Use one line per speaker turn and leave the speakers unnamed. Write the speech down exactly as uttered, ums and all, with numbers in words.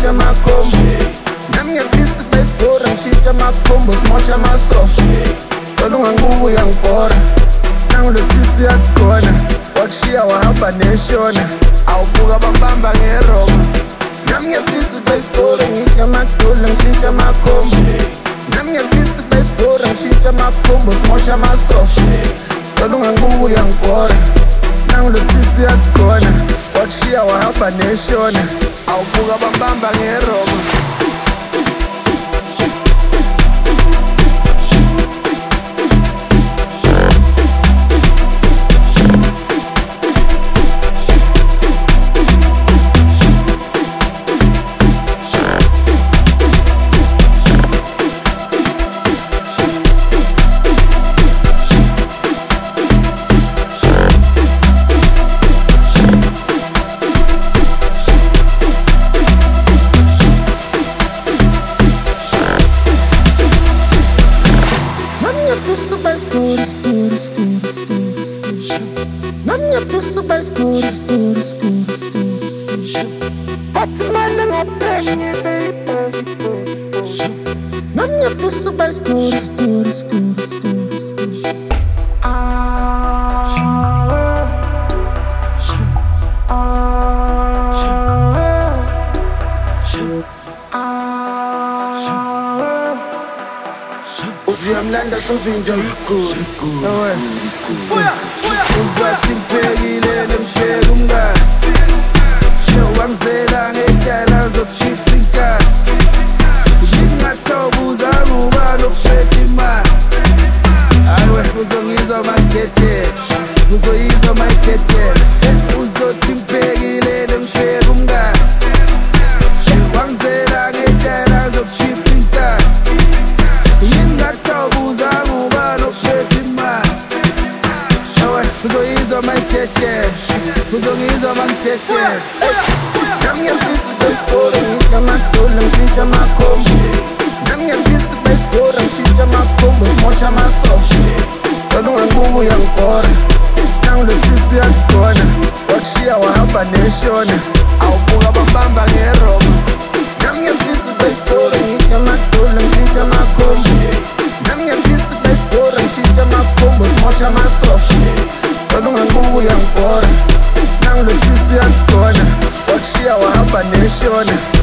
ngishintsha makhombo nami ngiyafisa besibora ngishintsha makhombo simosha masofa Tolu ngangubu uyangibhora nangu lo sisi yakhona wakushiya wahamba neshona awubuka bambamba ngeroma nami ngiyafisa besibora ngishintsha makhombo ngishintsha makhombo nami ngiyafisa besibora ngishintsha makhombo simosha masofa Tolu ngangubu uyangibhora nangu lo sisi yakhona wakushiya wahamba neshona awubuka bambamba ngeroma Uyamlanda sovinjo ikuri Ewe Uzathi ngibhekile ngibheka umngane Wangizela ngetyala zokukhipha inkani Ngingathobuza ngubani okuphethe imali Awe uzongizwa magedela Uzoyizwa magedela Uzothi ngibhekile ngibheka umngane Wangizela ngetyala zokukhipha inkani Ngingathobuza ngubani okuphethe imali Awe uzoyizwa magedela Uzongizwa magedela Nami ngiyafisa besibora ngishintsha makhombo ngishintsha makhombo Nami ngiyafisa besibora ngishintsha makhombo simosha masofa Tolu ngangubu uyangibhora nangu lo sisi yakhona wakushiya wahamba neshona awubuka bambamba ngeroma Nami ngiyafisa besibora ngishintsha makhombo ngishintsha makhombo Nami ngiyafisa besibora ngishintsha makhombo simosha masofa Tolu ngangubu uyangibhora nangu lo sisi yakhona wakushiya wahamba neshona